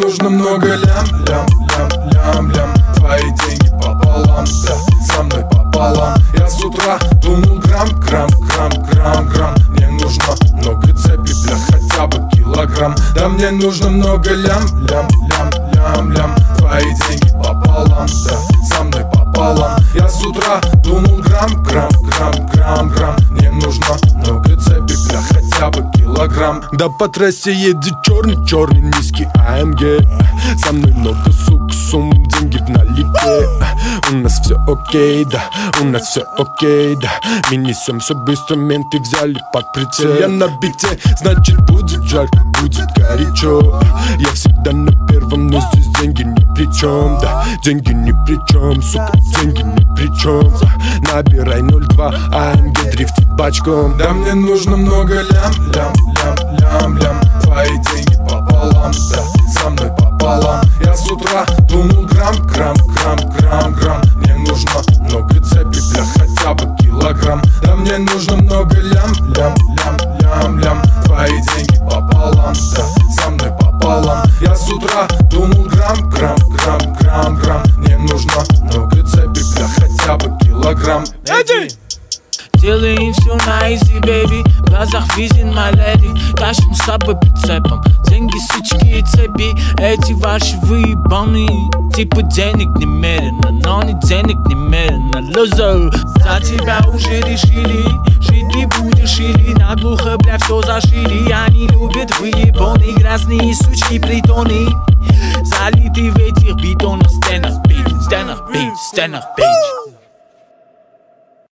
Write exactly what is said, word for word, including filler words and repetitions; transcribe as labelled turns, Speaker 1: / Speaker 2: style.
Speaker 1: нужно много лям, лям, лям, лям, лям. Твои деньги пополам, да, со мной пополам. Я с утра думал грамм, грамм, грамм, грамм, грамм. Мне нужно много цепи, бля, хотя бы килограмм. Да мне нужно много лям, лям, лям, лям, лям. Твои деньги пополам, да, со мной пополам. Я с утра думал грамм, грамм, грамм, грамм, грамм. Мне нужно много цепи, бля, хотя бы килограмм. Да по трассе едет черный, черный низкий а эм гэ. Со мной много сук, сумм, деньги в наличии. У нас все окей, да, у нас все окей, да. Мы несем все быстро, менты взяли под прицел. Я на бите, значит будет жарко, будет горячо. Я всегда на первом, но здесь деньги ни при чем, да. Деньги ни при чем, сука, деньги ни при чем. Набирай ноль два, а эм гэ дрифтит бачком. Да мне нужно много лям, лям, лям, лям, лям. Твои деньги пополам, да, со мной пополам. Я с утра думал грамм, грамм, грамм, грамм, грамм. Мне нужно много цепи, бля, хотя бы килограмм. Да мне нужно много лям, лям, лям, лям, лям. Твои деньги пополам, да, со мной пополам. Я с утра думал грамм, грамм, грамм, грамм, грамм. Мне нужно много цепи, бля, хотя бы килограмм.
Speaker 2: Делаем все на изи, бэйби. В глазах виден my lady. Тащим с собой прицепом деньги, сучки и цепи. Эти ваши выебаны. Типа денег немерено, но не денег немерено. Лузер, за тебя уже решили. Жить ты будешь или наглухо, бля, все зашили. Они любят выебаны, грязные сучки притоны. Залиты в этих бетонных стенах, бич, стенах, бич, стенах, бич.